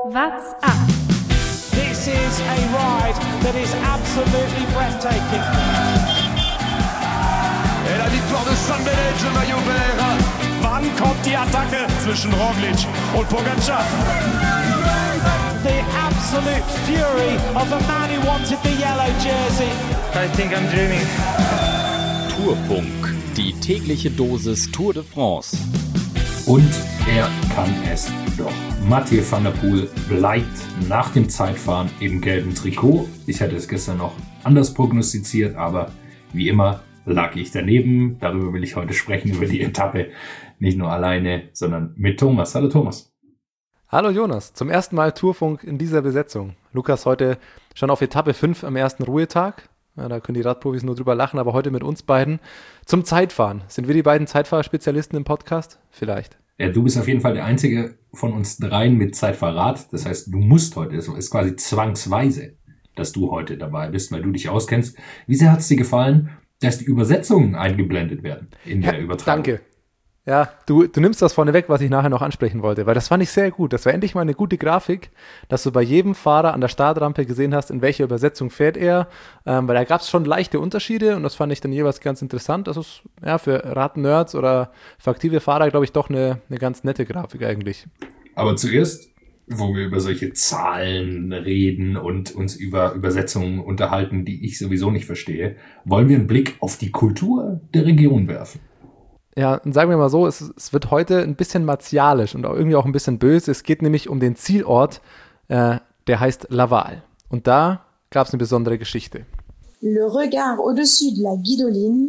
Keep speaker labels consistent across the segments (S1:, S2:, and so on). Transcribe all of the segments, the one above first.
S1: What's up?
S2: This is a ride that is absolutely breathtaking.
S3: Et la victoire de San Benedetto, maillot vert.
S2: Wann kommt die Attacke zwischen Roglic und Pogačar? The absolute fury of a man who wanted the yellow jersey.
S4: I think I'm dreaming.
S5: Tourfunk, die tägliche Dosis Tour de France.
S6: Und er kann es doch. Mathieu van der Poel bleibt nach dem Zeitfahren im gelben Trikot. Ich hätte es gestern noch anders prognostiziert, aber wie immer lag ich daneben. Darüber will ich heute sprechen, über die Etappe. Nicht nur alleine, sondern mit Thomas. Hallo Thomas.
S7: Hallo Jonas, zum ersten Mal Tourfunk in dieser Besetzung. Lukas heute schon auf Etappe 5 am ersten Ruhetag. Ja, da können die Radprofis nur drüber lachen, aber heute mit uns beiden zum Zeitfahren. Sind wir die beiden Zeitfahrerspezialisten im Podcast? Vielleicht.
S6: Ja, du bist auf jeden Fall der einzige von uns dreien mit Zeitfahrrad. Das heißt, du musst heute, es ist quasi zwangsweise, dass du heute dabei bist, weil du dich auskennst. Wie sehr hat es dir gefallen, dass die Übersetzungen eingeblendet werden in der Übertragung?
S7: Danke. Ja, du nimmst das vorne weg, was ich nachher noch ansprechen wollte, weil das fand ich sehr gut. Das war endlich mal eine gute Grafik, dass du bei jedem Fahrer an der Startrampe gesehen hast, in welcher Übersetzung fährt er, weil da gab es schon leichte Unterschiede und das fand ich dann jeweils ganz interessant. Das ist ja für Radnerds oder für aktive Fahrer, glaube ich, doch eine ganz nette Grafik eigentlich.
S6: Aber zuerst, wo wir über solche Zahlen reden und uns über Übersetzungen unterhalten, die ich sowieso nicht verstehe, wollen wir einen Blick auf die Kultur der Region werfen.
S7: Ja, und sagen wir mal so, es wird heute ein bisschen martialisch und auch irgendwie auch ein bisschen böse. Es geht nämlich um den Zielort, der heißt Laval. Und da gab es eine besondere Geschichte.
S8: Le regard au-dessus de la Guidoline.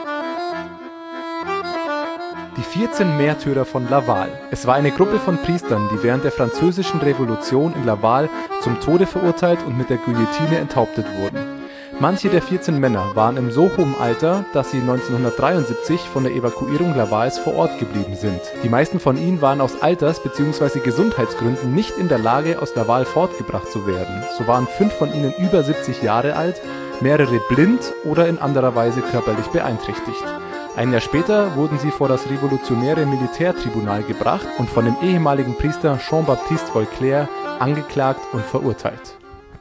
S7: Die 14 Märtyrer von Laval. Es war eine Gruppe von Priestern, die während der französischen Revolution in Laval zum Tode verurteilt und mit der Guillotine enthauptet wurden. Manche der 14 Männer waren im so hohen Alter, dass sie 1973 von der Evakuierung Lavals vor Ort geblieben sind. Die meisten von ihnen waren aus Alters- bzw. Gesundheitsgründen nicht in der Lage, aus Laval fortgebracht zu werden. So waren 5 von ihnen über 70 Jahre alt, mehrere blind oder in anderer Weise körperlich beeinträchtigt. Ein Jahr später wurden sie vor das revolutionäre Militärtribunal gebracht und von dem ehemaligen Priester Jean-Baptiste Volclair angeklagt und verurteilt.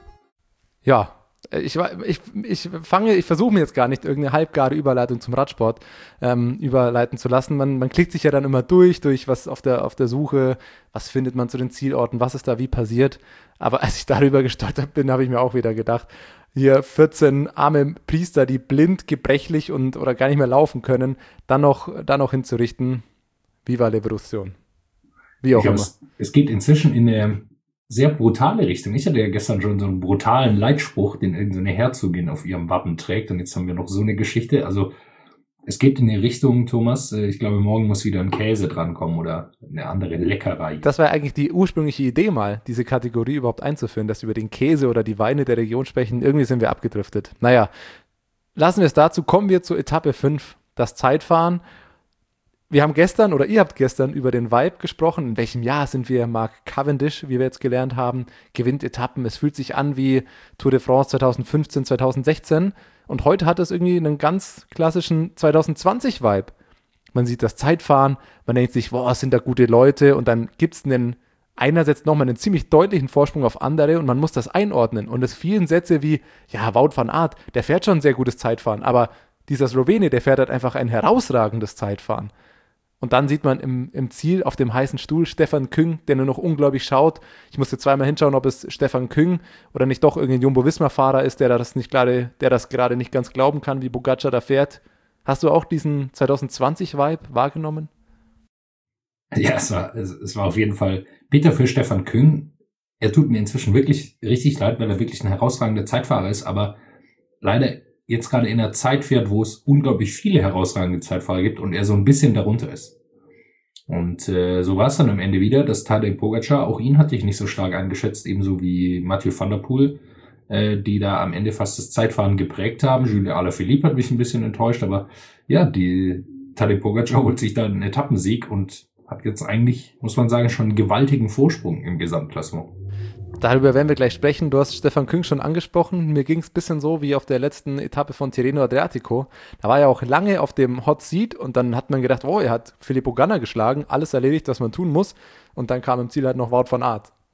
S7: Ja, ich versuche mir jetzt gar nicht irgendeine halbgare Überleitung zum Radsport überleiten zu lassen. Man klickt sich ja dann immer durch was auf der Suche, was findet man zu den Zielorten, was ist da wie passiert. Aber als ich darüber gestolpert bin, habe ich mir auch wieder gedacht, hier 14 arme Priester, die blind, gebrechlich oder gar nicht mehr laufen können, dann noch hinzurichten. Viva l'Evolution. Wie auch immer.
S6: Es geht inzwischen in eine sehr brutale Richtung. Ich hatte ja gestern schon so einen brutalen Leitspruch, den irgendeine Herzogin auf ihrem Wappen trägt. Und jetzt haben wir noch so eine Geschichte. Also es geht in die Richtung, Thomas, ich glaube, morgen muss wieder ein Käse drankommen oder eine andere Leckerei.
S7: Das war eigentlich die ursprüngliche Idee mal, diese Kategorie überhaupt einzuführen, dass wir über den Käse oder die Weine der Region sprechen. Irgendwie sind wir abgedriftet. Naja, lassen wir es dazu. Kommen wir zur Etappe 5, das Zeitfahren. Wir haben gestern, oder ihr habt gestern über den Vibe gesprochen. In welchem Jahr sind wir? Mark Cavendish, wie wir jetzt gelernt haben, gewinnt Etappen. Es fühlt sich an wie Tour de France 2015, 2016. Und heute hat es irgendwie einen ganz klassischen 2020-Vibe. Man sieht das Zeitfahren, man denkt sich, boah, sind da gute Leute. Und dann gibt es einer setzt nochmal einen ziemlich deutlichen Vorsprung auf andere und man muss das einordnen. Und es vielen Sätze wie, ja, Wout van Aert, der fährt schon ein sehr gutes Zeitfahren. Aber dieser Slowene, der fährt halt einfach ein herausragendes Zeitfahren. Und dann sieht man im Ziel auf dem heißen Stuhl Stefan Küng, der nur noch unglaublich schaut. Ich musste zweimal hinschauen, ob es Stefan Küng oder nicht doch irgendein Jumbo-Visma-Fahrer ist, der das gerade nicht ganz glauben kann, wie Pogačar da fährt. Hast du auch diesen 2020-Vibe wahrgenommen?
S6: Ja, es war auf jeden Fall bitter für Stefan Küng. Er tut mir inzwischen wirklich richtig leid, weil er wirklich ein herausragender Zeitfahrer ist, aber leider jetzt gerade in einer Zeit fährt, wo es unglaublich viele herausragende Zeitfahrer gibt und er so ein bisschen darunter ist. Und so war es dann am Ende wieder, dass Tadej Pogačar, auch ihn hatte ich nicht so stark eingeschätzt, ebenso wie Mathieu van der Poel, die da am Ende fast das Zeitfahren geprägt haben. Julien Alaphilippe hat mich ein bisschen enttäuscht, aber ja, Tadej Pogačar holt sich da einen Etappensieg und hat jetzt eigentlich, muss man sagen, schon einen gewaltigen Vorsprung im Gesamtklassement.
S7: Darüber werden wir gleich sprechen. Du hast Stefan Küng schon angesprochen. Mir ging es ein bisschen so wie auf der letzten Etappe von Tirreno Adriatico. Da war er auch lange auf dem Hot Seat und dann hat man gedacht, oh, er hat Filippo Ganna geschlagen, alles erledigt, was man tun muss. Und dann kam im Ziel halt noch Wout van Aert.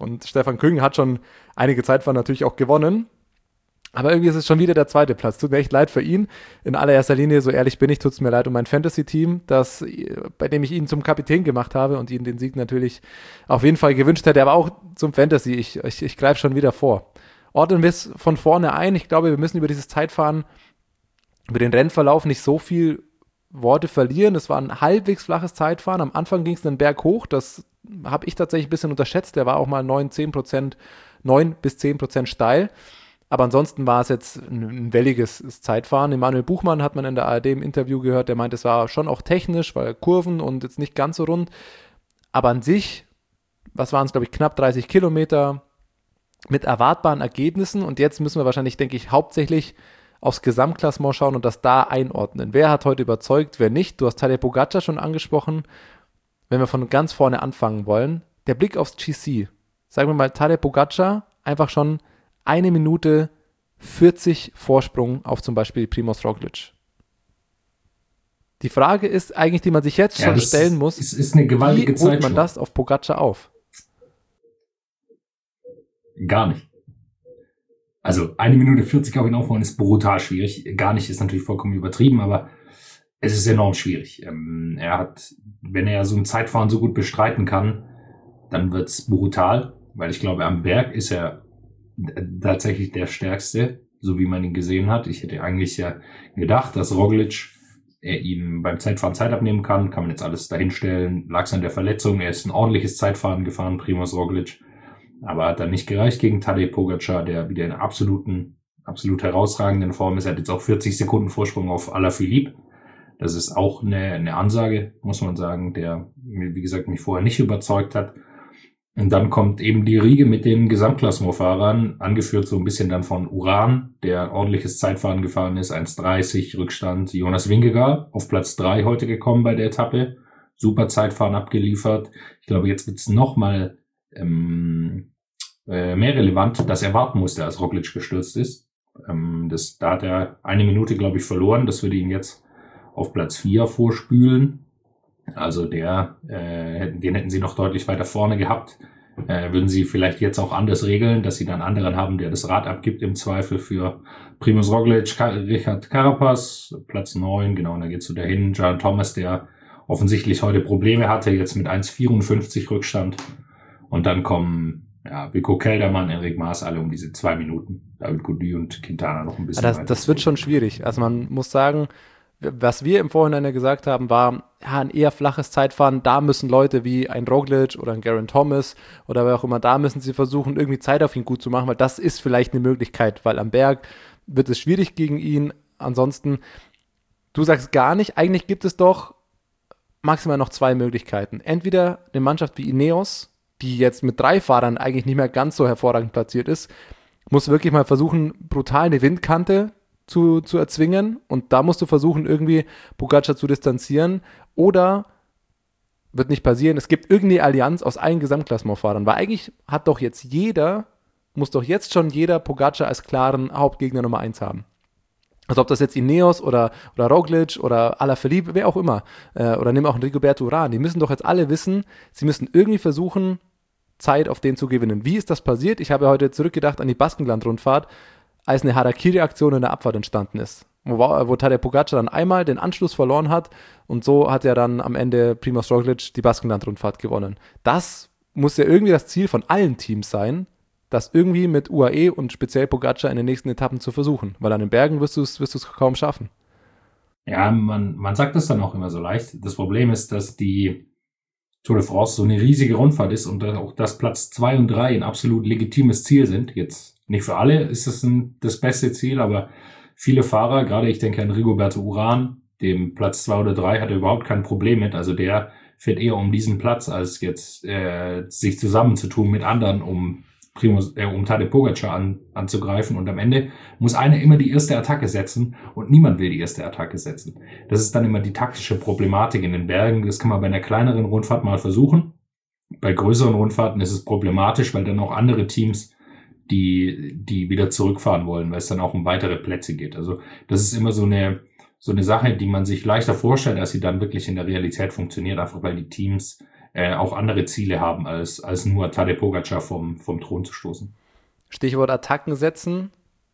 S7: Und Stefan Küng hat schon einige Zeitfahren natürlich auch gewonnen. Aber irgendwie ist es schon wieder der zweite Platz. Tut mir echt leid für ihn. In allererster Linie, so ehrlich bin ich, tut es mir leid um mein Fantasy-Team, bei dem ich ihn zum Kapitän gemacht habe und ihm den Sieg natürlich auf jeden Fall gewünscht hätte. Aber auch zum Fantasy. Ich greife schon wieder vor. Ordnen wir es von vorne ein. Ich glaube, wir müssen über dieses Zeitfahren, über den Rennverlauf nicht so viel Worte verlieren. Es war ein halbwegs flaches Zeitfahren. Am Anfang ging es einen Berg hoch. Das habe ich tatsächlich ein bisschen unterschätzt. Der war auch mal 9 bis 10% steil. Aber ansonsten war es jetzt ein welliges Zeitfahren. Emanuel Buchmann hat man in der ARD im Interview gehört, der meint, es war schon auch technisch, weil Kurven und jetzt nicht ganz so rund. Aber an sich, was waren es, glaube ich, knapp 30 Kilometer mit erwartbaren Ergebnissen. Und jetzt müssen wir wahrscheinlich, denke ich, hauptsächlich aufs Gesamtklassement schauen und das da einordnen. Wer hat heute überzeugt, wer nicht? Du hast Tadej Pogačar schon angesprochen. Wenn wir von ganz vorne anfangen wollen, der Blick aufs GC. Sagen wir mal, Tadej Pogačar einfach schon 1 Minute 40 Vorsprung auf zum Beispiel Primož Roglič. Die Frage ist eigentlich, die man sich jetzt schon stellen muss,
S6: ist eine gewaltige
S7: wie holt man das auf Pogačar auf?
S6: Gar nicht. Also 1 Minute 40 auf ihn aufbauen ist brutal schwierig. Gar nicht ist natürlich vollkommen übertrieben, aber es ist enorm schwierig. Er hat, wenn er so ein Zeitfahren so gut bestreiten kann, dann wird's brutal, weil ich glaube, am Berg ist er tatsächlich der Stärkste, so wie man ihn gesehen hat. Ich hätte eigentlich ja gedacht, dass Roglič ihm beim Zeitfahren Zeit abnehmen kann man jetzt alles dahinstellen. Lag es an der Verletzung, er ist ein ordentliches Zeitfahren gefahren, Primož Roglič, aber hat dann nicht gereicht gegen Tadej Pogačar, der wieder in absolut herausragenden Form ist. Er hat jetzt auch 40 Sekunden Vorsprung auf Alaphilippe. Das ist auch eine Ansage, muss man sagen, der, wie gesagt, mich vorher nicht überzeugt hat. Und dann kommt eben die Riege mit den Gesamtklassementfahrern, angeführt so ein bisschen dann von Uran, der ordentliches Zeitfahren gefahren ist, 1,30 Rückstand. Jonas Vingegaard auf Platz 3 heute gekommen bei der Etappe, super Zeitfahren abgeliefert. Ich glaube, jetzt wird es nochmal mehr relevant, dass er warten musste, als Roglič gestürzt ist. Da hat er 1 Minute, glaube ich, verloren. Das würde ihn jetzt auf Platz 4 vorspülen. Also den hätten sie noch deutlich weiter vorne gehabt. Würden sie vielleicht jetzt auch anders regeln, dass sie dann anderen haben, der das Rad abgibt, im Zweifel für Primož Roglič, Richard Carapaz, Platz 9, genau, und da geht's so dahin. Geraint Thomas, der offensichtlich heute Probleme hatte, jetzt mit 1,54 Rückstand. Und dann kommen Wilco Kelderman, Enric Mas, alle um diese 2 Minuten. David Gaudu und Quintana noch ein bisschen.
S7: Das wird schon schwierig. Also man muss sagen, was wir im Vorhinein ja gesagt haben, war ein eher flaches Zeitfahren. Da müssen Leute wie ein Roglič oder ein Geraint Thomas oder wer auch immer, da müssen sie versuchen, irgendwie Zeit auf ihn gut zu machen, weil das ist vielleicht eine Möglichkeit, weil am Berg wird es schwierig gegen ihn. Ansonsten, du sagst gar nicht, eigentlich gibt es doch maximal noch 2 Möglichkeiten. Entweder eine Mannschaft wie Ineos, die jetzt mit 3 Fahrern eigentlich nicht mehr ganz so hervorragend platziert ist, muss wirklich mal versuchen, brutal eine Windkante zu erzwingen, und da musst du versuchen, irgendwie Pogačar zu distanzieren, oder wird nicht passieren, es gibt irgendeine Allianz aus allen Gesamtklassementfahrern, weil eigentlich muss doch jetzt schon jeder Pogačar als klaren Hauptgegner Nummer 1 haben. Also ob das jetzt Ineos oder Roglič oder Alaphilippe, wer auch immer, oder nimm auch einen Rigoberto Urán, die müssen doch jetzt alle wissen, sie müssen irgendwie versuchen, Zeit auf den zu gewinnen. Wie ist das passiert? Ich habe heute zurückgedacht an die Baskenland-Rundfahrt, als eine Harakiri-Aktion in der Abfahrt entstanden ist, wo Tadej Pogačar dann einmal den Anschluss verloren hat, und so hat er dann am Ende Primož Roglič die Baskenland-Rundfahrt gewonnen. Das muss ja irgendwie das Ziel von allen Teams sein, das irgendwie mit UAE und speziell Pogačar in den nächsten Etappen zu versuchen, weil an den Bergen wirst du es kaum schaffen.
S6: Ja, man sagt das dann auch immer so leicht. Das Problem ist, dass die Tour de France so eine riesige Rundfahrt ist und auch dass Platz 2 und 3 ein absolut legitimes Ziel sind. Jetzt nicht für alle ist es das beste Ziel, aber viele Fahrer, gerade ich denke an Rigoberto Urán, dem Platz 2 oder 3 hat er überhaupt kein Problem mit. Also der fährt eher um diesen Platz, als jetzt sich zusammenzutun mit anderen, um Tadej Pogačar anzugreifen, und am Ende muss einer immer die erste Attacke setzen und niemand will die erste Attacke setzen. Das ist dann immer die taktische Problematik in den Bergen. Das kann man bei einer kleineren Rundfahrt mal versuchen. Bei größeren Rundfahrten ist es problematisch, weil dann auch andere Teams die wieder zurückfahren wollen, weil es dann auch um weitere Plätze geht. Also das ist immer so eine Sache, die man sich leichter vorstellt, als sie dann wirklich in der Realität funktioniert, einfach weil die Teams auch andere Ziele haben, als nur Tadej Pogačar vom Thron zu stoßen.
S7: Stichwort Attacken setzen.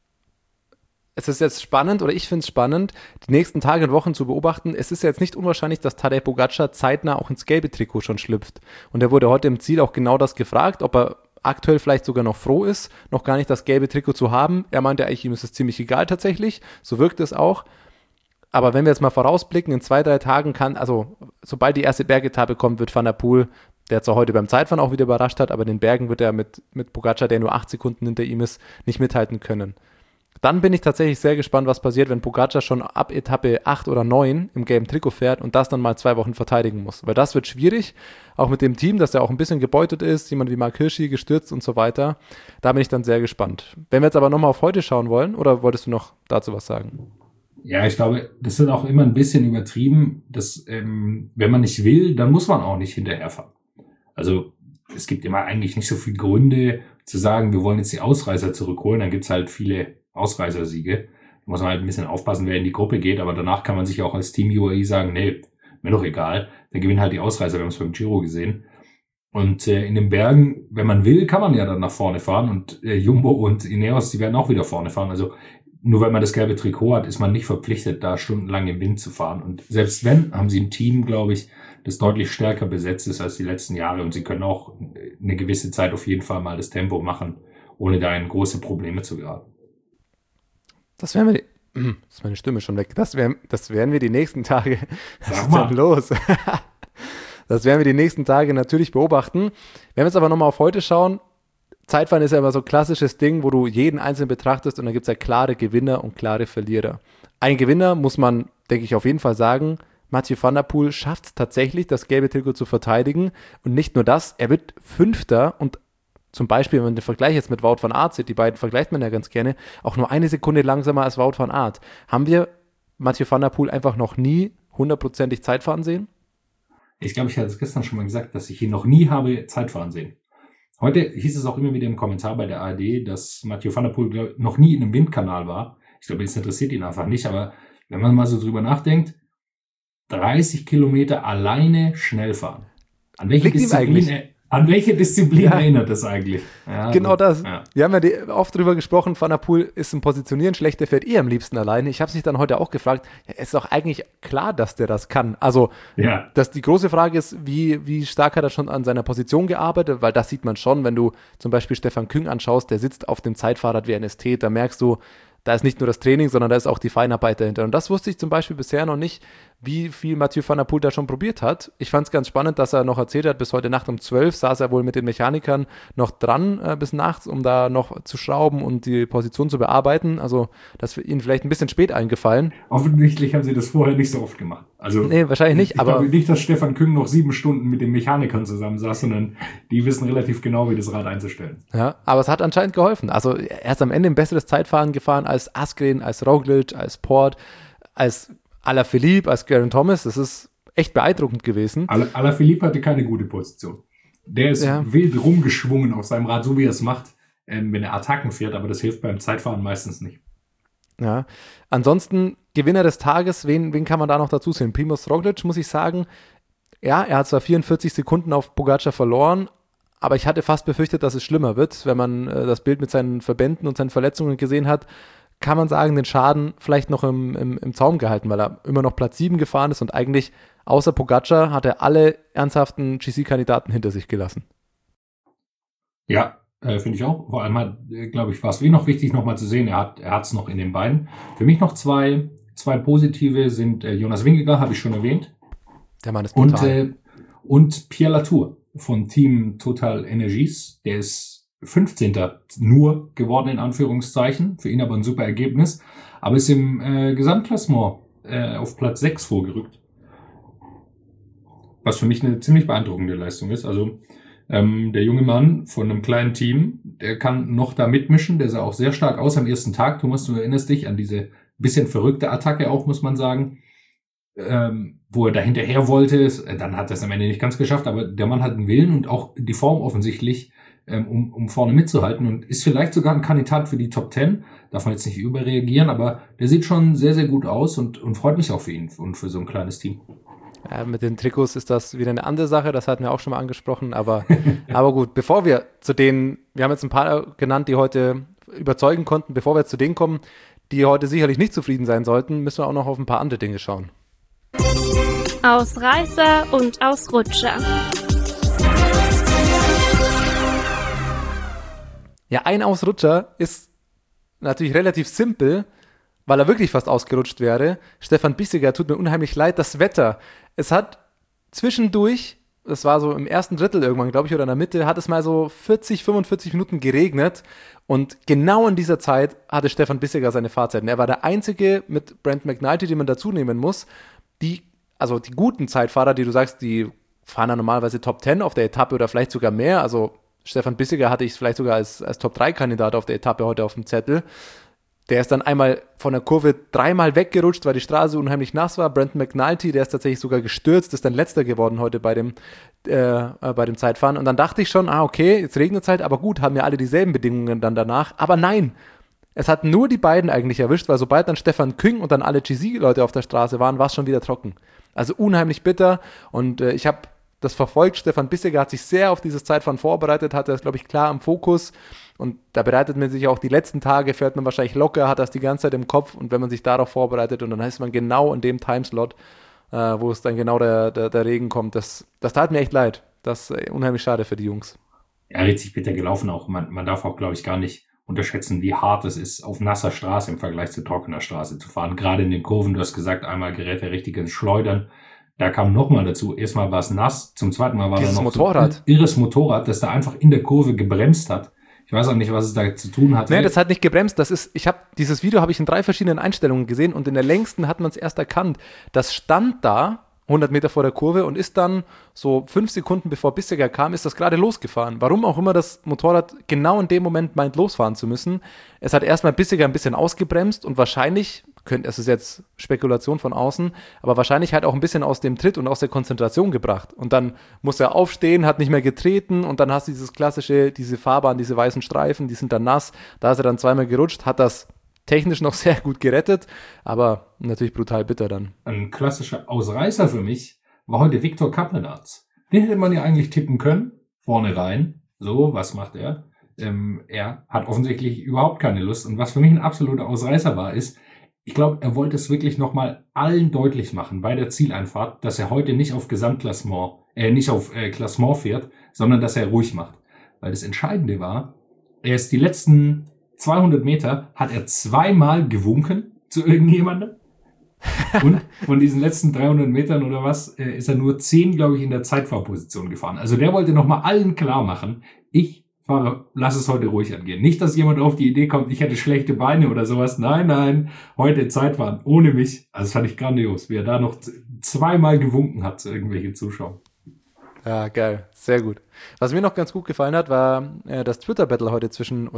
S7: Es ist jetzt spannend, oder ich finde es spannend, die nächsten Tage und Wochen zu beobachten. Es ist jetzt nicht unwahrscheinlich, dass Tadej Pogačar zeitnah auch ins gelbe Trikot schon schlüpft. Und er wurde heute im Ziel auch genau das gefragt, ob er aktuell vielleicht sogar noch froh ist, noch gar nicht das gelbe Trikot zu haben. Er meinte eigentlich, ihm ist es ziemlich egal tatsächlich. So wirkt es auch. Aber wenn wir jetzt mal vorausblicken, in 2-3 Tagen sobald die erste Bergetappe kommt, wird Van der Poel, der zwar heute beim Zeitfahren auch wieder überrascht hat, aber in den Bergen wird er mit Pogačar, der nur 8 Sekunden hinter ihm ist, nicht mithalten können. Dann bin ich tatsächlich sehr gespannt, was passiert, wenn Pogačar schon ab Etappe 8 oder 9 im gelben Trikot fährt und das dann mal 2 Wochen verteidigen muss. Weil das wird schwierig, auch mit dem Team, dass er auch ein bisschen gebeutet ist, jemand wie Mark Hirschi gestürzt und so weiter. Da bin ich dann sehr gespannt. Wenn wir jetzt aber nochmal auf heute schauen wollen, oder wolltest du noch dazu was sagen?
S6: Ja, ich glaube, das wird auch immer ein bisschen übertrieben, dass wenn man nicht will, dann muss man auch nicht hinterherfahren. Also es gibt immer eigentlich nicht so viele Gründe zu sagen, wir wollen jetzt die Ausreißer zurückholen. Dann gibt's halt viele Ausreißersiege. Da muss man halt ein bisschen aufpassen, wer in die Gruppe geht. Aber danach kann man sich auch als Team UAE sagen, nee, mir doch egal. Dann gewinnen halt die Ausreißer, wir haben es beim Giro gesehen. Und in den Bergen, wenn man will, kann man ja dann nach vorne fahren. Und Jumbo und Ineos, die werden auch wieder vorne fahren. Also nur weil man das gelbe Trikot hat, ist man nicht verpflichtet, da stundenlang im Wind zu fahren. Und selbst wenn, haben sie ein Team, glaube ich, das deutlich stärker besetzt ist als die letzten Jahre. Und sie können auch eine gewisse Zeit auf jeden Fall mal das Tempo machen, ohne da in große Probleme zu geraten.
S7: Das werden wir, ist meine Stimme schon weg, das werden wir die nächsten Tage,
S6: was ist denn
S7: los? Das werden wir die nächsten Tage natürlich beobachten. Wenn wir jetzt aber nochmal auf heute schauen, Zeitfahren ist ja immer so ein klassisches Ding, wo du jeden Einzelnen betrachtest und da gibt es ja klare Gewinner und klare Verlierer. Ein Gewinner muss man, denke ich, auf jeden Fall sagen, Mathieu van der Poel schafft es tatsächlich, das gelbe Trikot zu verteidigen und nicht nur das, er wird Fünfter und zum Beispiel, wenn man den Vergleich jetzt mit Wout van Aert sieht, die beiden vergleicht man ja ganz gerne, auch nur 1 Sekunde langsamer als Wout van Aert. Haben wir Mathieu van der Poel einfach noch nie 100%ig Zeitfahren sehen?
S6: Ich glaube, ich hatte es gestern schon mal gesagt, dass ich ihn noch nie habe Zeitfahren sehen. Heute hieß es auch immer wieder im Kommentar bei der ARD, dass Mathieu van der Poel noch nie in einem Windkanal war. Ich glaube, das interessiert ihn einfach nicht, aber wenn man mal so drüber nachdenkt, 30 Kilometer alleine schnell fahren. An welche Disziplin erinnert das eigentlich? Ja,
S7: genau das.
S6: Ja.
S7: Wir haben ja oft drüber gesprochen, Van der Poel ist im Positionieren schlecht, der fährt am liebsten alleine. Ich habe mich dann heute auch gefragt, ja, ist doch eigentlich klar, dass der das kann. Also, dass die große Frage ist, wie stark hat er schon an seiner Position gearbeitet, weil das sieht man schon, wenn du zum Beispiel Stefan Küng anschaust, der sitzt auf dem Zeitfahrrad wie ein Ästhet, da merkst du, da ist nicht nur das Training, sondern da ist auch die Feinarbeit dahinter. Und das wusste ich zum Beispiel bisher noch nicht, wie viel Mathieu van der Poel da schon probiert hat. Ich fand es ganz spannend, dass er noch erzählt hat, bis heute Nacht um 12 saß er wohl mit den Mechanikern noch dran bis nachts, um da noch zu schrauben und die Position zu bearbeiten. Also das ist ihnen vielleicht ein bisschen spät eingefallen.
S6: Offensichtlich haben sie das vorher nicht so oft gemacht. Also
S7: nee, wahrscheinlich nicht.
S6: Ich glaube nicht, dass Stefan Küng noch 7 Stunden mit den Mechanikern zusammensaß, sondern die wissen relativ genau, wie das Rad einzustellen.
S7: Ja, aber es hat anscheinend geholfen. Also er ist am Ende ein besseres Zeitfahren gefahren als Asgreen, als Roglic, als Port, als Alaphilippe, als Geraint Thomas. Das ist echt beeindruckend gewesen.
S6: Alaphilippe hatte keine gute Position. Der ist wild rumgeschwungen auf seinem Rad, so wie er es macht, wenn er Attacken fährt, aber das hilft beim Zeitfahren meistens nicht.
S7: Ja, ansonsten Gewinner des Tages, wen kann man da noch dazu sehen? Primož Roglic, muss ich sagen, ja, er hat zwar 44 Sekunden auf Pogačar verloren, aber ich hatte fast befürchtet, dass es schlimmer wird. Wenn man das Bild mit seinen Verbänden und seinen Verletzungen gesehen hat, kann man sagen, den Schaden vielleicht noch im Zaum gehalten, weil er immer noch Platz 7 gefahren ist und eigentlich außer Pogačar hat er alle ernsthaften GC-Kandidaten hinter sich gelassen.
S6: Ja, finde ich auch. Vor allem glaube ich, war es noch wichtig, nochmal zu sehen, er hat es noch in den Beinen. Für mich noch zwei positive sind Jonas Vingegaard, habe ich schon erwähnt.
S7: Der Mann ist brutal.
S6: Und Pierre Latour von Team Total Energies, der ist 15. nur geworden, in Anführungszeichen. Für ihn aber ein super Ergebnis. Aber ist im Gesamtklassement auf Platz 6 vorgerückt. Was für mich eine ziemlich beeindruckende Leistung ist. Also der junge Mann von einem kleinen Team, der kann noch da mitmischen. Der sah auch sehr stark aus am ersten Tag. Thomas, du erinnerst dich an diese bisschen verrückte Attacke auch, muss man sagen. Wo er da hinterher wollte. Dann hat er es am Ende nicht ganz geschafft. Aber der Mann hat einen Willen und auch die Form offensichtlich, um vorne mitzuhalten und ist vielleicht sogar ein Kandidat für die Top 10. Darf man jetzt nicht überreagieren, aber der sieht schon sehr, sehr gut aus und freut mich auch für ihn und für so ein kleines Team.
S7: Ja, mit den Trikots ist das wieder eine andere Sache, das hatten wir auch schon mal angesprochen, aber gut, bevor wir zu denen, wir haben jetzt ein paar genannt, die heute überzeugen konnten, bevor wir zu denen kommen, die heute sicherlich nicht zufrieden sein sollten, müssen wir auch noch auf ein paar andere Dinge schauen.
S1: Ausreißer und Ausrutscher.
S7: Ja, ein Ausrutscher ist natürlich relativ simpel, weil er wirklich fast ausgerutscht wäre. Stefan Bissegger, tut mir unheimlich leid, das Wetter. Es hat zwischendurch, das war so im ersten Drittel irgendwann, glaube ich, oder in der Mitte, hat es mal so 40, 45 Minuten geregnet und genau in dieser Zeit hatte Stefan Bissegger seine Fahrzeiten. Er war der Einzige mit Brent McNulty, den man dazu nehmen muss, die guten Zeitfahrer, die du sagst, die fahren ja normalerweise Top 10 auf der Etappe oder vielleicht sogar mehr, also Stefan Bissegger hatte ich vielleicht sogar als Top-3-Kandidat auf der Etappe heute auf dem Zettel. Der ist dann einmal von der Kurve 3-mal weggerutscht, weil die Straße unheimlich nass war. Brent McNulty, der ist tatsächlich sogar gestürzt, ist dann Letzter geworden heute bei dem Zeitfahren. Und dann dachte ich schon, okay, jetzt regnet es halt, aber gut, haben ja alle dieselben Bedingungen dann danach. Aber nein, es hat nur die beiden eigentlich erwischt, weil sobald dann Stefan Küng und dann alle GC-Leute auf der Straße waren, war es schon wieder trocken. Also unheimlich bitter und ich habe das verfolgt. Stefan Bissegger hat sich sehr auf dieses Zeitfahren vorbereitet, hat das, glaube ich, klar am Fokus. Und da bereitet man sich auch die letzten Tage, fährt man wahrscheinlich locker, hat das die ganze Zeit im Kopf. Und wenn man sich darauf vorbereitet und dann ist man genau in dem Timeslot, wo es dann genau der Regen kommt, das tat mir echt leid. Das ist unheimlich schade für die Jungs.
S6: Ja, richtig bitter gelaufen auch. Man darf auch, glaube ich, gar nicht unterschätzen, wie hart es ist, auf nasser Straße im Vergleich zu trockener Straße zu fahren. Gerade in den Kurven, du hast gesagt, einmal gerät er richtig ins Schleudern. Da kam nochmal dazu, erstmal war es nass, zum zweiten Mal war da noch
S7: Motorrad.
S6: So ein irres Motorrad, das da einfach in der Kurve gebremst hat. Ich weiß auch nicht, was es da zu tun hatte.
S7: Nee, das hat nicht gebremst. Dieses Video habe ich in 3 verschiedenen Einstellungen gesehen und in der längsten hat man es erst erkannt. Das stand da 100 Meter vor der Kurve und ist dann so 5 Sekunden bevor Bissegger kam, ist das gerade losgefahren. Warum auch immer das Motorrad genau in dem Moment meint, losfahren zu müssen. Es hat erstmal Bissegger ein bisschen ausgebremst und wahrscheinlich, es ist jetzt Spekulation von außen, aber wahrscheinlich halt auch ein bisschen aus dem Tritt und aus der Konzentration gebracht. Und dann muss er aufstehen, hat nicht mehr getreten und dann hast du dieses klassische, diese Fahrbahn, diese weißen Streifen, die sind dann nass. Da ist er dann 2-mal gerutscht, hat das technisch noch sehr gut gerettet, aber natürlich brutal bitter dann.
S6: Ein klassischer Ausreißer für mich war heute Viktor Kaprenaz. Den hätte man ja eigentlich tippen können, vorne rein. So, was macht er? Er hat offensichtlich überhaupt keine Lust. Und was für mich ein absoluter Ausreißer war, ist, ich glaube, er wollte es wirklich nochmal allen deutlich machen bei der Zieleinfahrt, dass er heute nicht auf Gesamtklassement, nicht auf Klassement fährt, sondern dass er ruhig macht. Weil das Entscheidende war, er ist die letzten 200 Meter, hat er 2-mal gewunken zu irgendjemandem. Und von diesen letzten 300 Metern oder was, ist er nur 10, glaube ich, in der Zeitfahrposition gefahren. Also der wollte nochmal allen klar machen, ich fahre, lass es heute ruhig angehen. Nicht, dass jemand auf die Idee kommt, ich hätte schlechte Beine oder sowas. Nein, heute Zeitfahren, ohne mich. Also das fand ich grandios, wie er da noch 2-mal gewunken hat zu irgendwelchen Zuschauern.
S7: Ja, geil, sehr gut. Was mir noch ganz gut gefallen hat, war das Twitter-Battle heute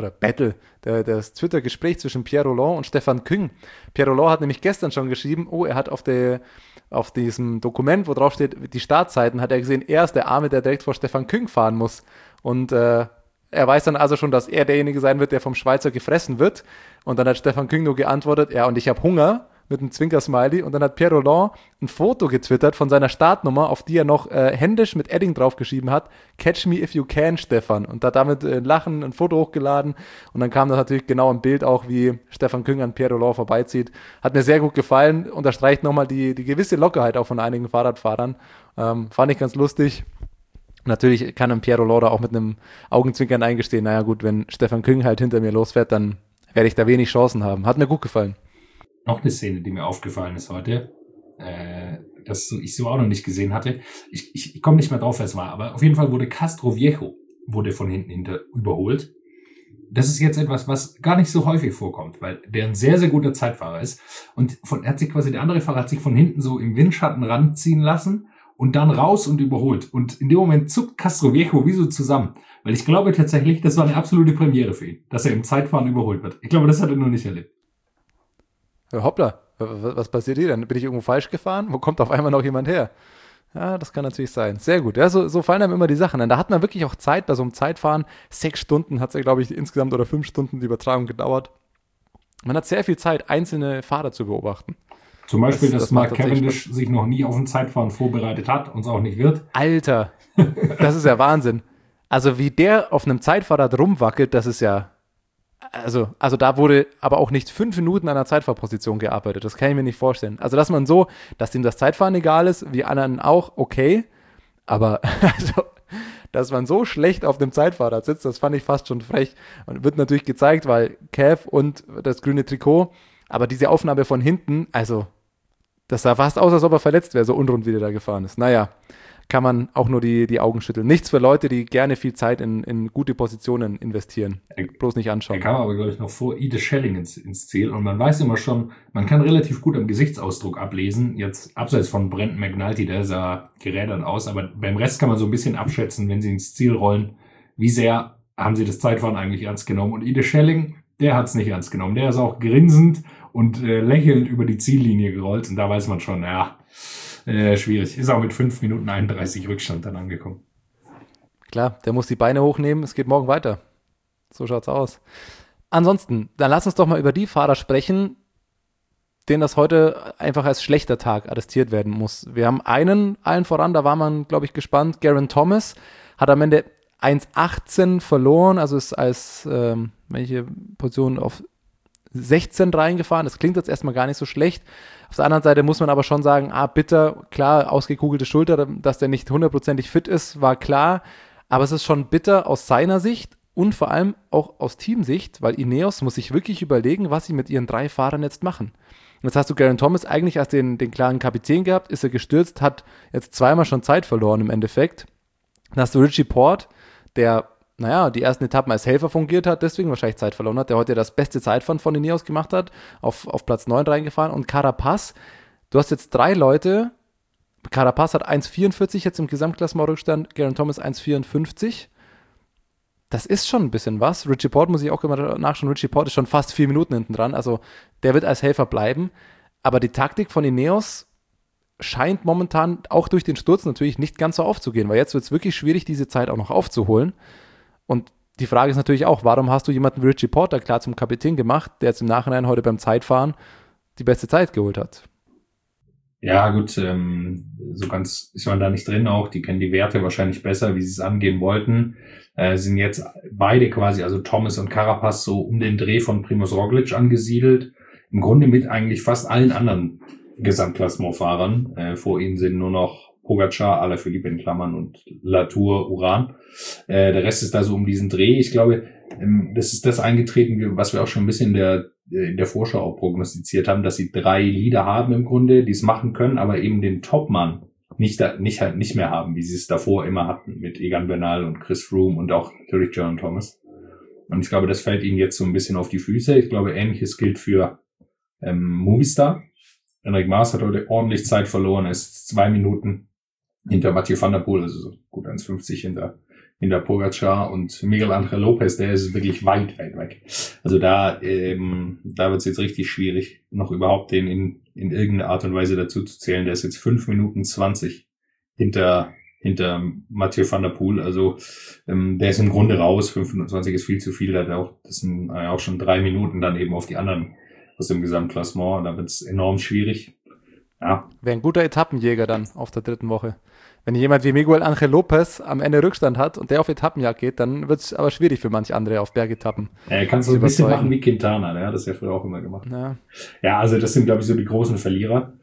S7: das Twitter-Gespräch zwischen Pierre Rolland und Stefan Küng. Pierre Rolland hat nämlich gestern schon geschrieben, er hat auf diesem Dokument, wo drauf steht, die Startzeiten, hat er gesehen, er ist der Arme, der direkt vor Stefan Küng fahren muss. Und er weiß dann also schon, dass er derjenige sein wird, der vom Schweizer gefressen wird. Und dann hat Stefan Küng nur geantwortet, ja, und ich habe Hunger, mit einem Zwinker-Smiley, und dann hat Pierre Rolland ein Foto getwittert von seiner Startnummer, auf die er noch händisch mit Edding draufgeschrieben hat, Catch me if you can, Stefan, und hat damit Lachen ein Foto hochgeladen und dann kam das natürlich genau im Bild auch, wie Stefan Küng an Pierre Rolland vorbeizieht. Hat mir sehr gut gefallen, unterstreicht nochmal die gewisse Lockerheit auch von einigen Fahrradfahrern. Fand ich ganz lustig. Natürlich kann ein Pierre Rolland auch mit einem Augenzwinkern eingestehen, naja gut, wenn Stefan Küng halt hinter mir losfährt, dann werde ich da wenig Chancen haben. Hat mir gut gefallen.
S6: Noch eine Szene, die mir aufgefallen ist heute, das ich so auch noch nicht gesehen hatte. Ich komme nicht mehr drauf, wer es war, aber auf jeden Fall wurde Castroviejo von hinten überholt. Das ist jetzt etwas, was gar nicht so häufig vorkommt, weil der ein sehr, sehr guter Zeitfahrer ist. Und der andere Fahrer hat sich von hinten so im Windschatten ranziehen lassen und dann raus und überholt. Und in dem Moment zuckt Castroviejo wie so zusammen. Weil ich glaube tatsächlich, das war eine absolute Premiere für ihn, dass er im Zeitfahren überholt wird. Ich glaube, das hat er noch nicht erlebt.
S7: Hoppla, was passiert hier denn? Bin ich irgendwo falsch gefahren? Wo kommt auf einmal noch jemand her? Ja, das kann natürlich sein. Sehr gut. Ja, so fallen einem immer die Sachen an. Da hat man wirklich auch Zeit bei so einem Zeitfahren. 6 Stunden hat es ja, glaube ich, insgesamt oder 5 Stunden die Übertragung gedauert. Man hat sehr viel Zeit, einzelne Fahrer zu beobachten.
S6: Zum Beispiel, dass Mark Cavendish sich noch nie auf ein Zeitfahren vorbereitet hat und es auch nicht wird.
S7: Alter, das ist ja Wahnsinn. Also wie der auf einem Zeitfahrrad rumwackelt, das ist ja, also da wurde aber auch nicht 5 Minuten an der Zeitfahrposition gearbeitet. Das kann ich mir nicht vorstellen. Also dass ihm das Zeitfahren egal ist, wie anderen auch, okay. Aber also, dass man so schlecht auf dem Zeitfahrrad sitzt, das fand ich fast schon frech. Und wird natürlich gezeigt, weil Cav und das grüne Trikot, aber diese Aufnahme von hinten, also das sah fast aus, als ob er verletzt wäre, so unrund wie der da gefahren ist. Naja, kann man auch nur die Augen schütteln. Nichts für Leute, die gerne viel Zeit in gute Positionen investieren. Bloß nicht anschauen.
S6: Er kam aber, glaube ich, noch vor Ide Schelling ins Ziel. Und man weiß immer schon, man kann relativ gut am Gesichtsausdruck ablesen. Jetzt abseits von Brent McNulty, der sah gerädert aus. Aber beim Rest kann man so ein bisschen abschätzen, wenn sie ins Ziel rollen, wie sehr haben sie das Zeitfahren eigentlich ernst genommen. Und Ide Schelling, der hat es nicht ernst genommen. Der ist auch grinsend und lächelnd über die Ziellinie gerollt. Und da weiß man schon, ja, schwierig. Ist auch mit 5 Minuten 31 Rückstand dann angekommen.
S7: Klar, der muss die Beine hochnehmen, es geht morgen weiter. So schaut's aus. Ansonsten, dann lass uns doch mal über die Fahrer sprechen, denen das heute einfach als schlechter Tag attestiert werden muss. Wir haben einen, allen voran, da war man, glaube ich, gespannt, Geraint Thomas, hat am Ende 1,18 verloren, also ist als welche Position auf 16 reingefahren. Das klingt jetzt erstmal gar nicht so schlecht. Auf der anderen Seite muss man aber schon sagen, bitter, klar, ausgekugelte Schulter, dass der nicht 100%ig fit ist, war klar. Aber es ist schon bitter aus seiner Sicht und vor allem auch aus Teamsicht, weil Ineos muss sich wirklich überlegen, was sie mit ihren 3 Fahrern jetzt machen. Und jetzt hast du Geraint Thomas eigentlich als den klaren Kapitän gehabt, ist er gestürzt, hat jetzt 2-mal schon Zeit verloren im Endeffekt. Dann hast du Richie Porte, der die ersten Etappen als Helfer fungiert hat, deswegen wahrscheinlich Zeit verloren hat, der heute das beste Zeitfahren von Ineos gemacht hat, auf Platz 9 reingefahren. Und Carapaz, du hast jetzt 3 Leute, Carapaz hat 1,44 jetzt im Gesamtklassement-Rückstand, Geraint Thomas 1,54. Das ist schon ein bisschen was. Richie Porte muss ich auch immer nachschauen, Richie Porte ist schon fast 4 Minuten hinten dran, also der wird als Helfer bleiben. Aber die Taktik von Ineos scheint momentan auch durch den Sturz natürlich nicht ganz so aufzugehen, weil jetzt wird es wirklich schwierig, diese Zeit auch noch aufzuholen. Und die Frage ist natürlich auch, warum hast du jemanden wie Richie Porte klar zum Kapitän gemacht, der jetzt im Nachhinein heute beim Zeitfahren die beste Zeit geholt hat?
S6: Ja gut, so ganz ist man da nicht drin auch. Die kennen die Werte wahrscheinlich besser, wie sie es angehen wollten. Sind jetzt beide quasi, also Thomas und Carapaz, so um den Dreh von Primož Roglič angesiedelt. Im Grunde mit eigentlich fast allen anderen Gesamtklassementfahrern. Vor ihnen sind nur noch Pogačar, Alaphilippe in Klammern und Latour, Uran. Der Rest ist da so um diesen Dreh. Ich glaube, das ist das eingetreten, was wir auch schon ein bisschen in der Vorschau auch prognostiziert haben, dass sie 3 Leader haben im Grunde, die es machen können, aber eben den Topmann nicht mehr haben, wie sie es davor immer hatten, mit Egan Bernal und Chris Froome und auch natürlich Geraint Thomas. Und ich glaube, das fällt ihnen jetzt so ein bisschen auf die Füße. Ich glaube, Ähnliches gilt für Movistar. Enric Mas hat heute ordentlich Zeit verloren, er ist 2 Minuten hinter Mathieu van der Poel, also so gut 1,50 hinter Pogačar, und Miguel Ángel López, der ist wirklich weit weg. Also da wird es jetzt richtig schwierig, noch überhaupt den in irgendeiner Art und Weise dazu zu zählen. Der ist jetzt 5 Minuten 20 hinter Mathieu van der Poel, also der ist im Grunde raus. 5 Minuten 20 ist viel zu viel, das sind auch schon 3 Minuten dann eben auf die anderen aus dem Gesamtklassement, da wird es enorm schwierig. Ja.
S7: Wäre ein guter Etappenjäger dann auf der 3. Woche. Wenn jemand wie Miguel Ángel López am Ende Rückstand hat und der auf Etappenjagd geht, dann wird es aber schwierig für manche andere auf Bergetappen.
S6: Er kann so ein bisschen machen wie Quintana, der hat das ja früher auch immer gemacht. Ja, also das sind, glaube ich, so die großen Verlierer.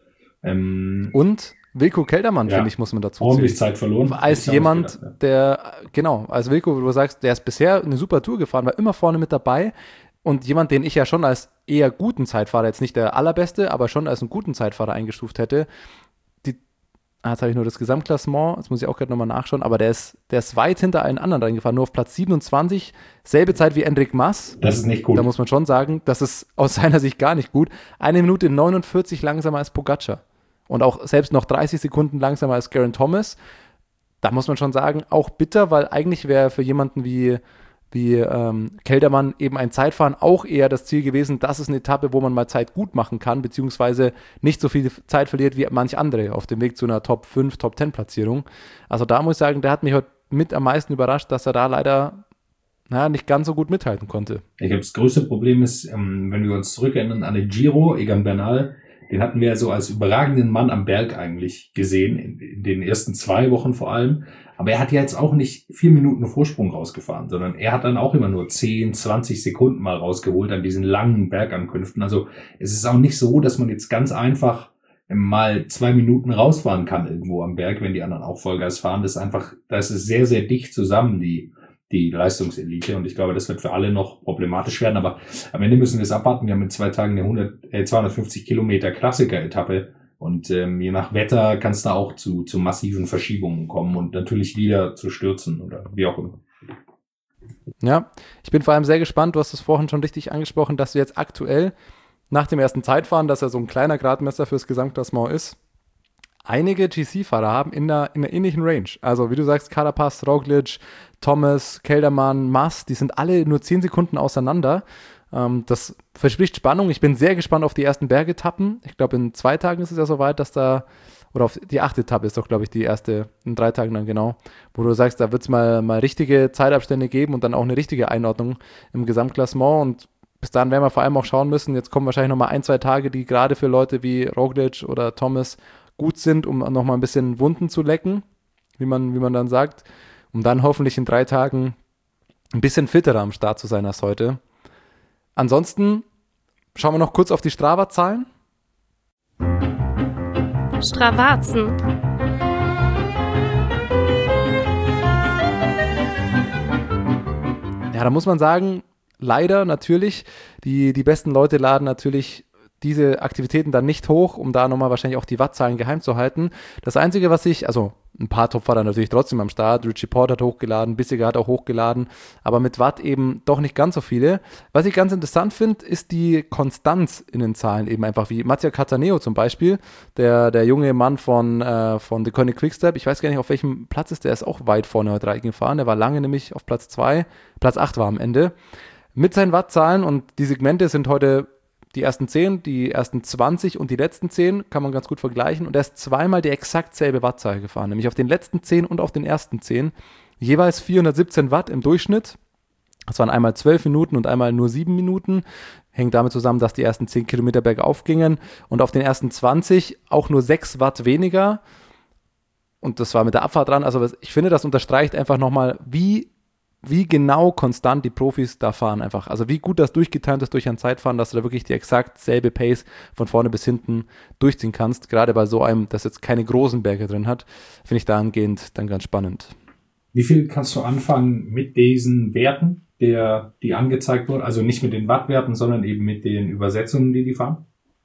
S7: Und Wilco Kelderman, finde ich, muss man dazu
S6: ordentlich Zeit verloren.
S7: Als jemand, als Wilco, wo du sagst, der ist bisher eine super Tour gefahren, war immer vorne mit dabei. Und jemand, den ich ja schon als eher guten Zeitfahrer, jetzt nicht der allerbeste, aber schon als einen guten Zeitfahrer eingestuft hätte. Jetzt habe ich nur das Gesamtklassement, jetzt muss ich auch gerade nochmal nachschauen, aber der ist weit hinter allen anderen reingefahren, nur auf Platz 27, selbe Zeit wie Enric Mas.
S6: Das ist nicht gut.
S7: Da muss man schon sagen, das ist aus seiner Sicht gar nicht gut. 1 Minute 49 langsamer als Pogačar und auch selbst noch 30 Sekunden langsamer als Geraint Thomas. Da muss man schon sagen, auch bitter, weil eigentlich wäre für jemanden wie Kelderman eben ein Zeitfahren auch eher das Ziel gewesen, das ist eine Etappe, wo man mal Zeit gut machen kann, beziehungsweise nicht so viel Zeit verliert wie manch andere auf dem Weg zu einer Top 5, Top 10 Platzierung. Also da muss ich sagen, der hat mich heute mit am meisten überrascht, dass er da leider nicht ganz so gut mithalten konnte.
S6: Ich glaube, das größte Problem ist, wenn wir uns zurückerinnern an den Giro, Egan Bernal, den hatten wir ja so als überragenden Mann am Berg eigentlich gesehen, in den ersten 2 Wochen vor allem. Aber er hat ja jetzt auch nicht 4 Minuten Vorsprung rausgefahren, sondern er hat dann auch immer nur 10, 20 Sekunden mal rausgeholt an diesen langen Bergankünften. Also es ist auch nicht so, dass man jetzt ganz einfach mal 2 Minuten rausfahren kann irgendwo am Berg, wenn die anderen auch Vollgas fahren. Das ist einfach, das ist sehr, sehr dicht zusammen, die Leistungselite. Und ich glaube, das wird für alle noch problematisch werden. Aber am Ende müssen wir es abwarten. Wir haben in 2 Tagen eine 250 Kilometer Klassiker-Etappe. Und je nach Wetter kann es da auch zu massiven Verschiebungen kommen und natürlich wieder zu Stürzen oder wie auch immer.
S7: Ja, ich bin vor allem sehr gespannt, du hast es vorhin schon richtig angesprochen, dass du jetzt aktuell nach dem ersten Zeitfahren, dass er so ein kleiner Gradmesser fürs Gesamtklassement ist, einige GC-Fahrer haben in einer ähnlichen Range. Also wie du sagst, Carapaz, Roglic, Thomas, Kelderman, Mas, die sind alle nur 10 Sekunden auseinander. Das verspricht Spannung. Ich bin sehr gespannt auf die ersten Bergetappen. Ich glaube, in 2 Tagen ist es ja soweit, dass da, oder auf die 8. Etappe ist doch, glaube ich, die erste, in 3 Tagen dann genau, wo du sagst, da wird es mal richtige Zeitabstände geben und dann auch eine richtige Einordnung im Gesamtklassement. Und bis dahin werden wir vor allem auch schauen müssen, jetzt kommen wahrscheinlich nochmal 1, 2 Tage, die gerade für Leute wie Roglic oder Thomas gut sind, um nochmal ein bisschen Wunden zu lecken, wie man dann sagt, um dann hoffentlich in 3 Tagen ein bisschen fitterer am Start zu sein als heute. Ansonsten schauen wir noch kurz auf die Strava-Zahlen.
S1: Stravazen.
S7: Ja, da muss man sagen, leider natürlich, die besten Leute laden natürlich diese Aktivitäten dann nicht hoch, um da nochmal wahrscheinlich auch die Wattzahlen geheim zu halten. Das Einzige, also ein paar Topfahrer natürlich trotzdem am Start, Richie Porte hat hochgeladen, Bissiger hat auch hochgeladen, aber mit Watt eben doch nicht ganz so viele. Was ich ganz interessant finde, ist die Konstanz in den Zahlen eben einfach, wie Mattia Cattaneo zum Beispiel, der junge Mann von The Koenig Quickstep, ich weiß gar nicht, auf welchem Platz ist, der ist auch weit vorne heute reingefahren, der war lange nämlich auf Platz 2, Platz 8 war am Ende, mit seinen Wattzahlen und die Segmente sind heute die ersten 10, die ersten 20 und die letzten 10 kann man ganz gut vergleichen. Und er ist zweimal die exakt selbe Wattzahl gefahren, nämlich auf den letzten 10 und auf den ersten 10. Jeweils 417 Watt im Durchschnitt. Das waren einmal 12 Minuten und einmal nur 7 Minuten. Hängt damit zusammen, dass die ersten 10 Kilometer bergauf gingen. Und auf den ersten 20 auch nur 6 Watt weniger. Und das war mit der Abfahrt dran. Also ich finde, das unterstreicht einfach nochmal, wie genau konstant die Profis da fahren einfach. Also wie gut das durchgetimt ist durch ein Zeitfahren, dass du da wirklich die exakt selbe Pace von vorne bis hinten durchziehen kannst. Gerade bei so einem, das jetzt keine großen Berge drin hat, finde ich dahingehend dann ganz spannend.
S6: Wie viel kannst du anfangen mit diesen Werten, die angezeigt wurden? Also nicht mit den Wattwerten, sondern eben mit den Übersetzungen, die fahren?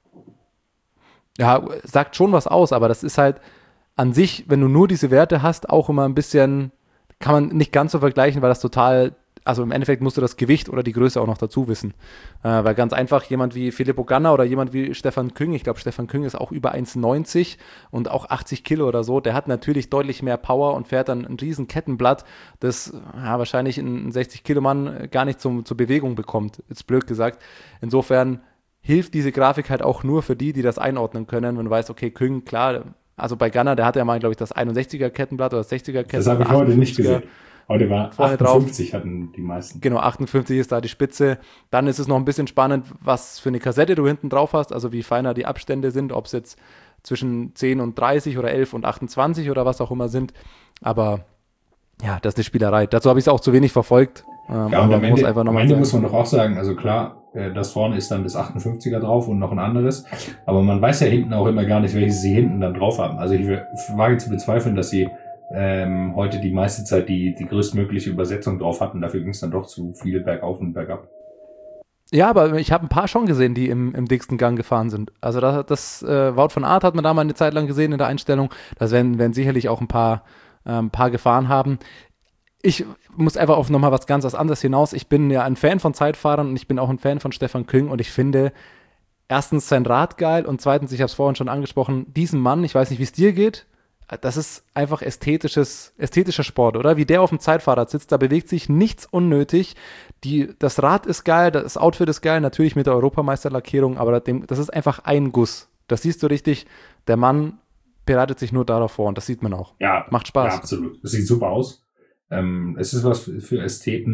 S7: Ja, sagt schon was aus, aber das ist halt an sich, wenn du nur diese Werte hast, auch immer ein bisschen, kann man nicht ganz so vergleichen, weil das total, also im Endeffekt musst du das Gewicht oder die Größe auch noch dazu wissen. Weil ganz einfach jemand wie Filippo Ganna oder jemand wie Stefan Küng, ich glaube Stefan Küng ist auch über 1,90 und auch 80 Kilo oder so, der hat natürlich deutlich mehr Power und fährt dann ein riesen Kettenblatt, das wahrscheinlich ein 60-Kilo-Mann gar nicht zur Bewegung bekommt, jetzt blöd gesagt. Insofern hilft diese Grafik halt auch nur für die das einordnen können, wenn du weißt, okay, Küng, klar, also bei Ganna, der hatte ja mal, glaube ich, das 61er Kettenblatt oder das 60er Kettenblatt.
S6: Das habe ich heute nicht gesehen. Heute war 58 drauf. Hatten die meisten.
S7: Genau, 58 ist da die Spitze. Dann ist es noch ein bisschen spannend, was für eine Kassette du hinten drauf hast, also wie feiner die Abstände sind, ob es jetzt zwischen 10 und 30 oder 11 und 28 oder was auch immer sind. Aber ja, das ist eine Spielerei. Dazu habe ich es auch zu wenig verfolgt.
S6: Ja, und am Ende muss man doch auch sagen, also klar, das vorne ist dann das 58er drauf und noch ein anderes. Aber man weiß ja hinten auch immer gar nicht, welches sie hinten dann drauf haben. Also ich wage zu bezweifeln, dass sie heute die meiste Zeit die größtmögliche Übersetzung drauf hatten. Dafür ging es dann doch zu viel bergauf und bergab.
S7: Ja, aber ich habe ein paar schon gesehen, die im dicksten Gang gefahren sind. Also das Wout van Aert hat man da mal eine Zeit lang gesehen in der Einstellung. Das werden sicherlich auch ein paar gefahren haben. Ich muss einfach auf nochmal was ganz anderes hinaus. Ich bin ja ein Fan von Zeitfahrern und ich bin auch ein Fan von Stefan Küng und ich finde erstens sein Rad geil und zweitens, ich habe es vorhin schon angesprochen, diesen Mann, ich weiß nicht, wie es dir geht, das ist einfach ästhetischer Sport, oder? Wie der auf dem Zeitfahrrad sitzt, da bewegt sich nichts unnötig. Das Rad ist geil, das Outfit ist geil, natürlich mit der Europameisterlackierung, aber das ist einfach ein Guss. Das siehst du richtig, der Mann bereitet sich nur darauf vor und das sieht man auch.
S6: Ja,
S7: macht Spaß.
S6: Ja, absolut. Das sieht super aus. Es ist was für Ästheten.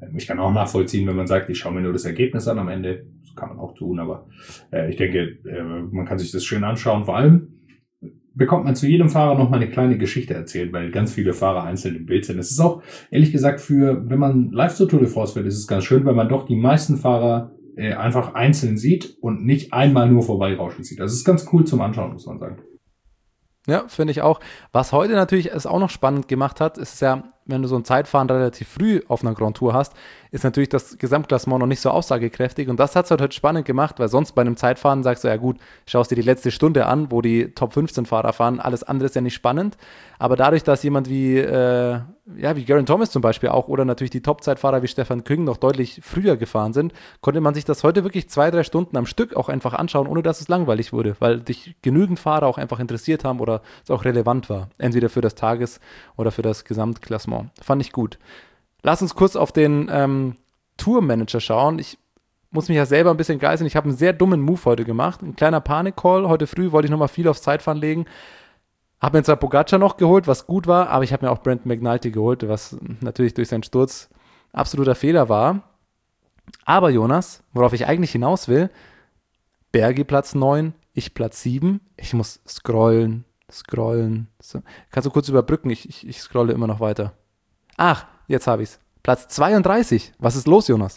S6: Ich kann auch nachvollziehen, wenn man sagt, ich schaue mir nur das Ergebnis an am Ende. Das kann man auch tun, aber ich denke, man kann sich das schön anschauen. Vor allem bekommt man zu jedem Fahrer noch mal eine kleine Geschichte erzählt, weil ganz viele Fahrer einzeln im Bild sind. Es ist auch, ehrlich gesagt, wenn man live zur Tour de France fährt, ist es ganz schön, weil man doch die meisten Fahrer einfach einzeln sieht und nicht einmal nur vorbeirauschen sieht. Also es ist ganz cool zum Anschauen, muss man sagen.
S7: Ja, finde ich auch. Was heute natürlich es auch noch spannend gemacht hat, ist ja, wenn du so ein Zeitfahren relativ früh auf einer Grand Tour hast, ist natürlich das Gesamtklassement noch nicht so aussagekräftig und das hat es halt spannend gemacht, weil sonst bei einem Zeitfahren sagst du, ja gut, schaust dir die letzte Stunde an, wo die Top 15 Fahrer fahren, alles andere ist ja nicht spannend, aber dadurch, dass jemand wie Geraint Thomas zum Beispiel auch oder natürlich die Top-Zeitfahrer wie Stefan Küng noch deutlich früher gefahren sind, konnte man sich das heute wirklich 2-3 Stunden am Stück auch einfach anschauen, ohne dass es langweilig wurde, weil dich genügend Fahrer auch einfach interessiert haben oder es auch relevant war, entweder für das Tages- oder für das Gesamtklassement. Fand ich gut. Lass uns kurz auf den Tourmanager schauen. Ich muss mich ja selber ein bisschen geißeln. Ich habe einen sehr dummen Move heute gemacht. Ein kleiner Panik-Call. Heute früh wollte ich nochmal viel aufs Zeitfahren legen. Habe mir zwar Pogacar noch geholt, was gut war, aber ich habe mir auch Brandon McNulty geholt, was natürlich durch seinen Sturz absoluter Fehler war. Aber Jonas, worauf ich eigentlich hinaus will, Bergi Platz 9, ich Platz 7. Ich muss scrollen. So. Kannst du kurz überbrücken? Ich scrolle immer noch weiter. Ach, jetzt habe ich es. Platz 32. Was ist los, Jonas?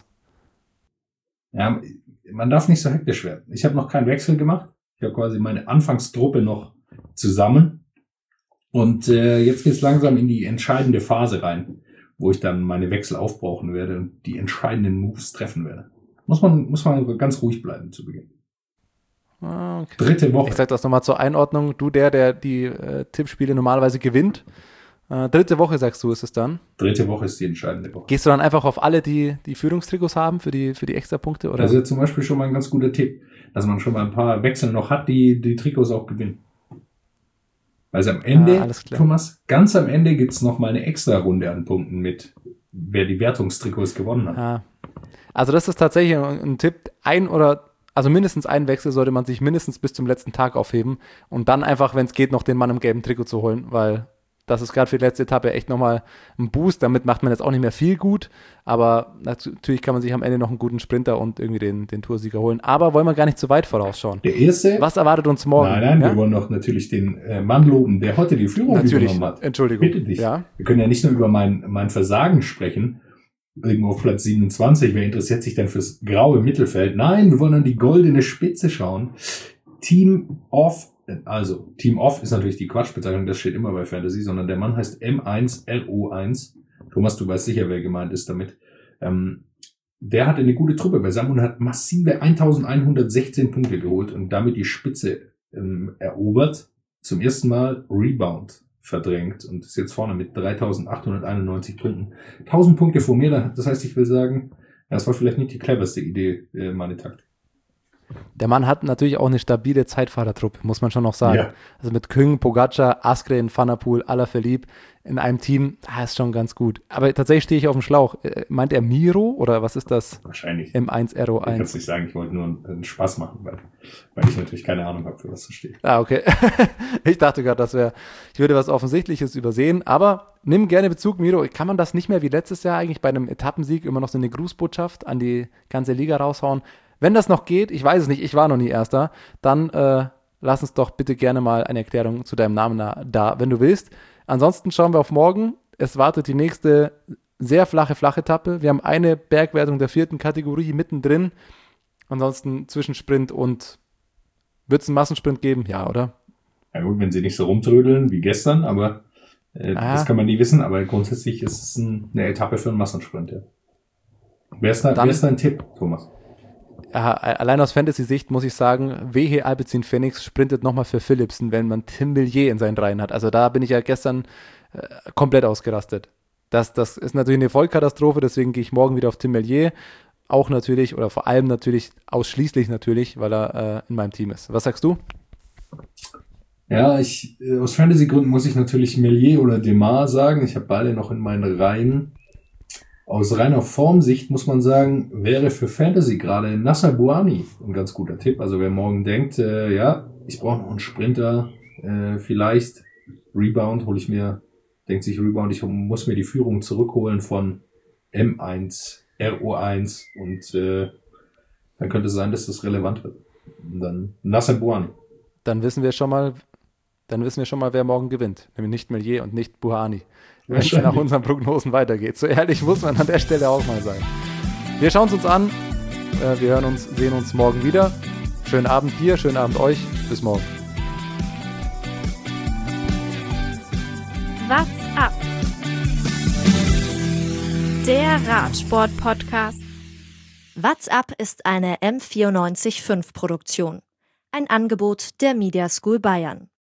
S6: Ja, man darf nicht so hektisch werden. Ich habe noch keinen Wechsel gemacht. Ich habe quasi meine Anfangstruppe noch zusammen. Und jetzt geht es langsam in die entscheidende Phase rein, wo ich dann meine Wechsel aufbrauchen werde und die entscheidenden Moves treffen werde. Muss man ganz ruhig bleiben zu Beginn.
S7: Okay.
S6: 3. Woche.
S7: Ich sage das nochmal zur Einordnung. Du, der die Tippspiele normalerweise gewinnt. 3. Woche, sagst du, ist es dann?
S6: 3. Woche ist die entscheidende Woche.
S7: Gehst du dann einfach auf alle, die Führungstrikots haben für die Extrapunkte? Oder?
S6: Das ist ja zum Beispiel schon mal ein ganz guter Tipp, dass man schon mal ein paar Wechsel noch hat, die Trikots auch gewinnen. Also am Ende, Thomas, ganz am Ende gibt's noch mal eine extra Runde an Punkten mit, wer die Wertungstrikots gewonnen hat.
S7: Ja. Also das ist tatsächlich ein Tipp. Also mindestens einen Wechsel sollte man sich mindestens bis zum letzten Tag aufheben und dann einfach, wenn es geht, noch den Mann im gelben Trikot zu holen, weil das ist gerade für die letzte Etappe echt nochmal ein Boost. Damit macht man jetzt auch nicht mehr viel gut, aber natürlich kann man sich am Ende noch einen guten Sprinter und irgendwie den Toursieger holen. Aber wollen wir gar nicht zu weit vorausschauen.
S6: Der erste?
S7: Was erwartet uns morgen?
S6: Nein, wir wollen doch natürlich den Mann loben, der heute die Führung übernommen hat.
S7: Entschuldigung.
S6: Bitte dich.
S7: Ja?
S6: Wir können ja nicht nur über mein Versagen sprechen, irgendwo auf Platz 27. Wer interessiert sich denn fürs graue Mittelfeld? Nein, wir wollen an die goldene Spitze schauen. Team Off ist natürlich die Quatschbezeichnung, das steht immer bei Fantasy, sondern der Mann heißt M1RO1. Thomas, du weißt sicher, wer gemeint ist damit. Der hatte eine gute Truppe beisammen und hat massive 1116 Punkte geholt und damit die Spitze erobert. Zum ersten Mal Rebound verdrängt und ist jetzt vorne mit 3891 Punkten. 1000 Punkte vor mir, das heißt, ich will sagen, das war vielleicht nicht die cleverste Idee, meine Taktik.
S7: Der Mann hat natürlich auch eine stabile Zeitfahrertruppe, muss man schon noch sagen. Ja. Also mit Küng, Pogacar, Askren, Van der Poel, Alaphilippe in einem Team, ist schon ganz gut. Aber tatsächlich stehe ich auf dem Schlauch. Meint er Miro oder was ist das?
S6: Wahrscheinlich.
S7: M1RO1. Ich
S6: kann es nicht sagen, ich wollte nur einen Spaß machen, weil ich natürlich keine Ahnung habe, für was das steht.
S7: Okay. Ich dachte gerade, ich würde was Offensichtliches übersehen, aber nimm gerne Bezug, Miro. Kann man das nicht mehr wie letztes Jahr eigentlich bei einem Etappensieg immer noch so eine Grußbotschaft an die ganze Liga raushauen? Wenn das noch geht, ich weiß es nicht, ich war noch nie Erster, dann lass uns doch bitte gerne mal eine Erklärung zu deinem Namen da, wenn du willst. Ansonsten schauen wir auf morgen. Es wartet die nächste sehr flache Etappe. Wir haben eine Bergwertung der 4. Kategorie mittendrin. Ansonsten Zwischensprint und wird es einen Massensprint geben? Ja, oder?
S6: Ja gut, wenn sie nicht so rumtrödeln wie gestern, aber das kann man nie wissen. Aber grundsätzlich ist es eine Etappe für einen Massensprint. Ja. Wer ist dein Tipp, Thomas?
S7: Allein aus Fantasy-Sicht muss ich sagen, wehe Alpecin Phoenix sprintet nochmal für Philipsen, wenn man Tim Millier in seinen Reihen hat. Also da bin ich ja gestern komplett ausgerastet. Das ist natürlich eine Vollkatastrophe, deswegen gehe ich morgen wieder auf Tim Millier. Auch natürlich, oder vor allem natürlich, ausschließlich natürlich, weil er in meinem Team ist. Was sagst du?
S6: Ja, aus Fantasy-Gründen muss ich natürlich Millier oder Demar sagen. Ich habe beide noch in meinen Reihen. Aus reiner Formsicht muss man sagen, wäre für Fantasy gerade Nacer Bouhanni ein ganz guter Tipp. Also wer morgen denkt, ich brauche noch einen Sprinter, vielleicht Rebound, denkt sich Rebound, ich muss mir die Führung zurückholen von
S4: M1, RO1 und dann könnte es sein, dass das relevant wird. Und dann Nasser Bouhanni.
S7: Dann wissen wir schon mal, wer morgen gewinnt. Nämlich nicht Meslier und nicht Bouhanni. Wenn es nach unseren Prognosen weitergeht. So ehrlich muss man an der Stelle auch mal sein. Wir schauen es uns an. Wir sehen uns morgen wieder. Schönen Abend dir, schönen Abend euch. Bis morgen.
S1: What's up? Der Radsport-Podcast.
S9: What's up ist eine M94.5 Produktion. Ein Angebot der Media School Bayern.